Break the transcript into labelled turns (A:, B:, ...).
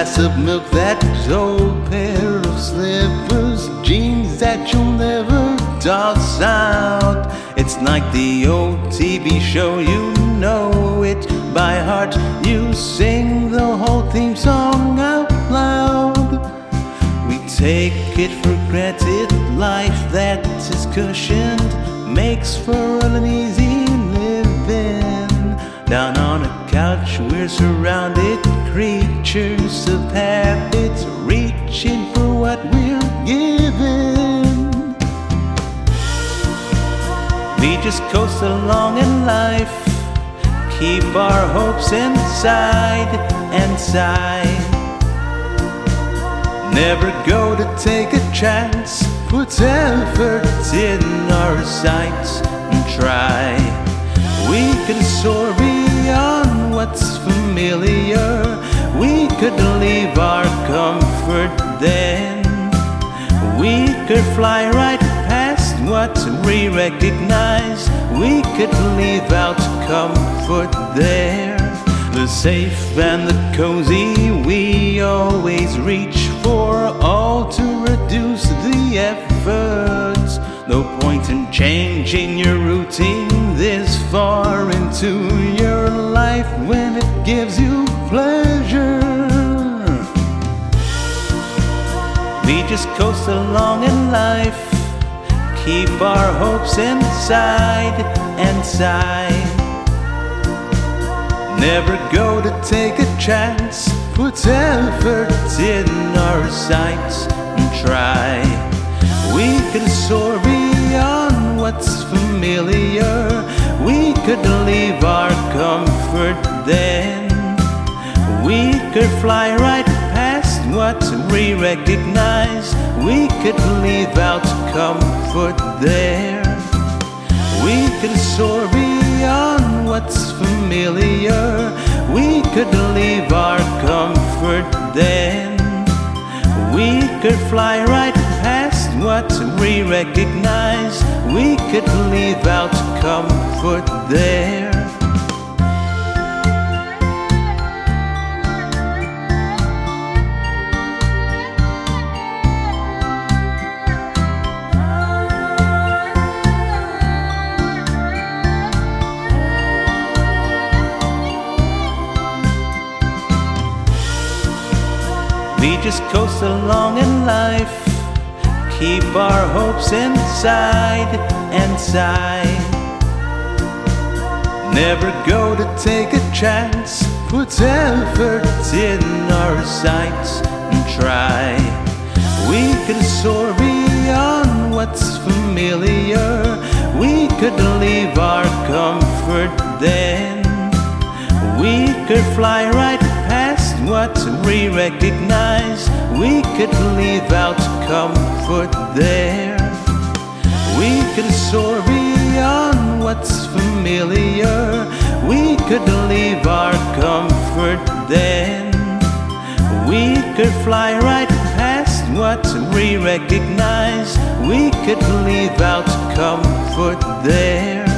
A: glass of milk, that old pair of slippers, jeans that you'll never toss out. It's like the old TV show, you know it by heart. You sing the whole theme song out loud. We take it for granted, life that is cushioned makes for an easy living. Down on a couch we're surrounded, creatures of habits, reaching for what we're given. We just coast along in life, keep our hopes inside and sigh. Never go to take a chance, put effort in our sights and try. We can soar beyond what's familiar, we could leave our comfort then. We could fly right past what we recognize, we could leave out comfort there. The safe and the cozy we always reach for, all to reduce the efforts. No point in changing your routine this far into your life when it gives you pleasure. We just coast along in life, keep our hopes inside and sigh. Never go to take a chance, put effort in our sights and try. We can soar beyond what's familiar, we could leave our comfort then. We could fly right past what we recognize, we could leave out comfort there. We can soar beyond what's familiar, we could leave our comfort then. We could fly right past what we recognize, we could leave out comfort there. We just coast along in life, keep our hopes inside and sigh. Never go to take a chance, put effort in our sights and try. We can soar beyond what's familiar, we could leave our comfort then. We could fly right past what we recognize, we could leave out comfort there. We can soar beyond what's familiar, we could leave our comfort then. We could fly right past what we recognize, we could leave out comfort there.